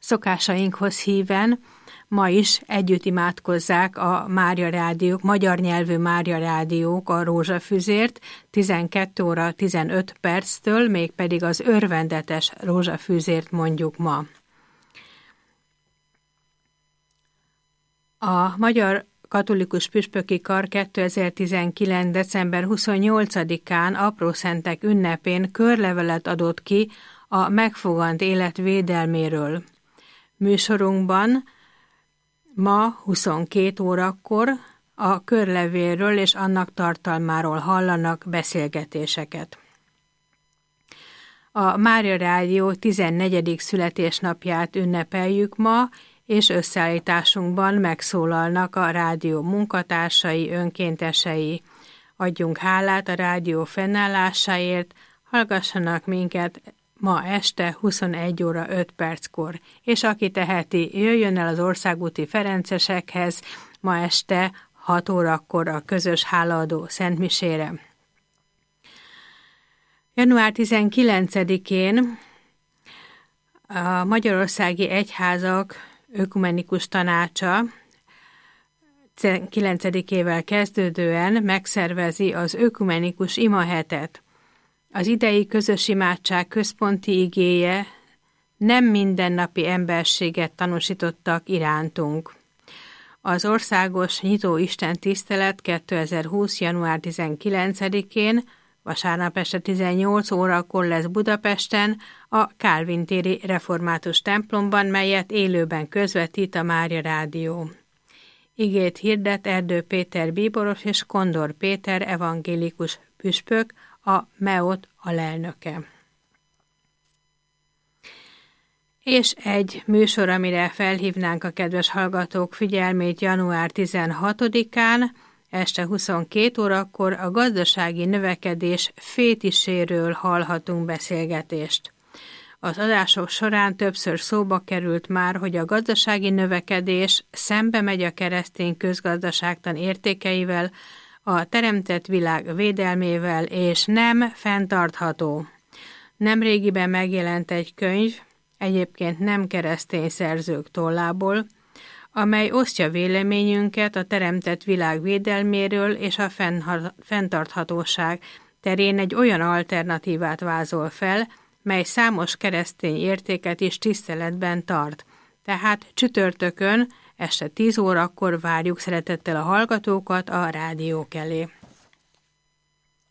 Szokásainkhoz híven ma is együtt imádkozzák a Mária rádiók, magyar nyelvű Mária rádiók a rózsafűzért 12 óra 15 perctől, mégpedig az örvendetes rózsafűzért mondjuk ma. A Magyar Katolikus Püspöki Kar 2019. december 28-án Aprószentek ünnepén körlevelet adott ki a megfogant élet védelméről. Műsorunkban ma 22 órakor a körlevélről és annak tartalmáról hallanak beszélgetéseket. A Mária Rádió 14. születésnapját ünnepeljük ma, és összeállításunkban megszólalnak a rádió munkatársai, önkéntesei. Adjunk hálát a rádió fennállásáért, hallgassanak minket ma este 21 óra 5 perckor, és aki teheti, jöjjön el az Országúti Ferencesekhez ma este 6 órakor a közös hálaadó szentmisére. Január 19-én a Magyarországi Egyházak Ökumenikus Tanácsa 9-ével kezdődően megszervezi az Ökumenikus Imahetet. Az idei közös imádság központi igéje: nem mindennapi emberséget tanúsítottak irántunk. Az országos nyitó Isten tisztelet 2020. január 19-én, vasárnap este 18 órakor lesz Budapesten, a Kálvin téri református templomban, melyet élőben közvetít a Mária Rádió. Igét hirdet Erdő Péter bíboros és Kondor Péter evangélikus püspök, a MEOT alelnöke. És egy műsor, amire felhívnánk a kedves hallgatók figyelmét január 16-án, este 22 órakor a gazdasági növekedés fétiséről hallhatunk beszélgetést. Az adások során többször szóba került már, hogy a gazdasági növekedés szembe megy a keresztény közgazdaságtan értékeivel, a teremtett világ védelmével, és nem fenntartható. Nemrégiben megjelent egy könyv, egyébként nem keresztény szerzők tollából, amely osztja véleményünket a teremtett világ védelméről és a fenntarthatóság terén egy olyan alternatívát vázol fel, mely számos keresztény értéket is tiszteletben tart. Tehát csütörtökön este 10 órakor várjuk szeretettel a hallgatókat a rádiók elé.